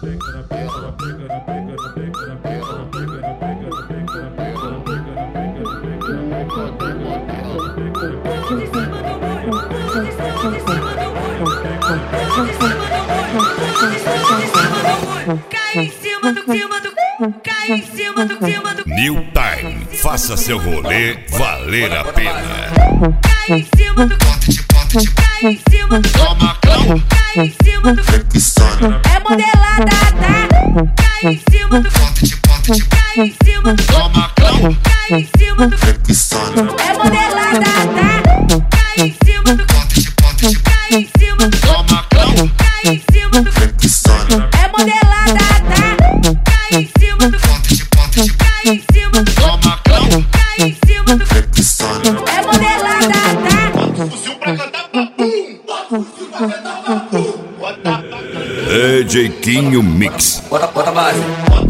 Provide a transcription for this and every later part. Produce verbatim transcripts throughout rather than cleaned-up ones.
Cai em cima do cima do, cai em cima do cima do. New Time, faça seu rolê valer a pena. Cai em cima do, cai em cima do, cai em cima do. É modelada, tá? Cai em cima do, cai em cima do, cai em cima do. É modelada, tá? Cai em cima do, cai em cima do, cai em cima do. É modelada, tá? Cai em cima do, cai em cima do, cai em cima do. É modelada, tá? D J Quinho Mix. Bota, bota a base.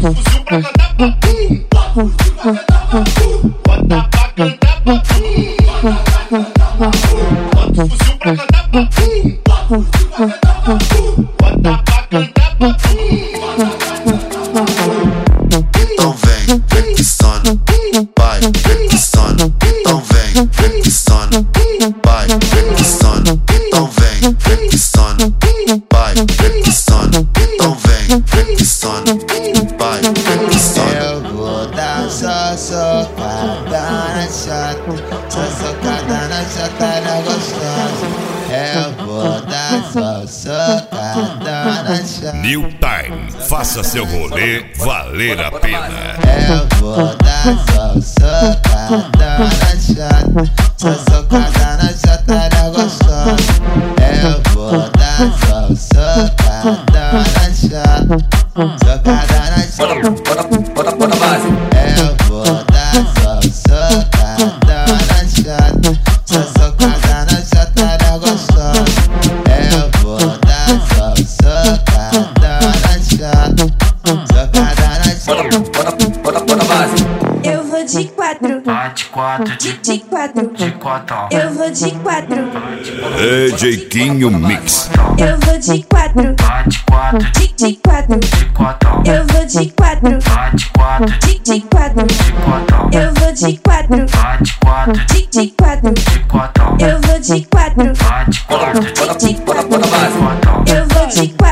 Então vem, vem que sono, vai, vem que sono. Então vem, vem que sono, vai, vem que sono. Então vem, vem que sono, vai, vem que sono. Então vem, vem que sono, vai, vem que sono. Eu vou dar só socada na chata, só socada na chata, ela gostosa. Eu vou dar só socada na chata. New Time, faça seu rolê valer a pena. Eu vou dar só socada na chata, só socada na chata, ela gostosa. Eu vou dar só socada na chata, socada na chata. Bota, bota, bota a base. Eu vou dar só socada na chata, só socada na chata, ela gostosa. Eu vou dar só socada na chata, socada na chata. Bota, bota, bota a base. Eu vou de quatro, Bate quatro, de, de quatro, de quatro, eu vou de quatro, D J Quinho Mix. eu vou de quatro, bate quatro, de, de quatro, de quatro, eu vou de quatro, bate quatro, de, de quatro, de quatro, eu vou de quatro, bate quatro, de, de quatro, de quatro, eu vou de quatro, bate quatro, de, de Bota, bota, quatro, bota a base. eu vou de quatro.